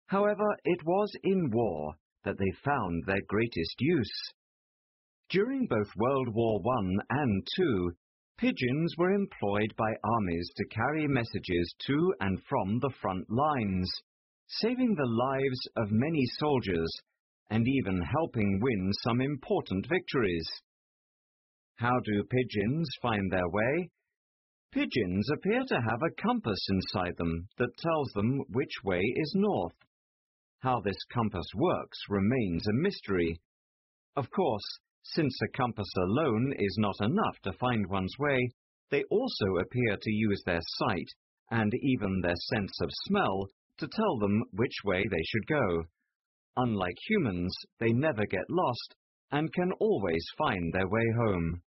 However, it was in war that they found their greatest use. During both World War I and II, pigeons were employed by armies to carry messages to and from the front lines, saving the lives of many soldiers and even helping win some important victories. How do pigeons find their way? Pigeons appear to have a compass inside them that tells them which way is north. How this compass works remains a mystery. Of course, since a compass alone is not enough to find one's way, they also appear to use their sight and even their sense of smell to tell them which way they should go. Unlike humans, they never get lost and can always find their way home.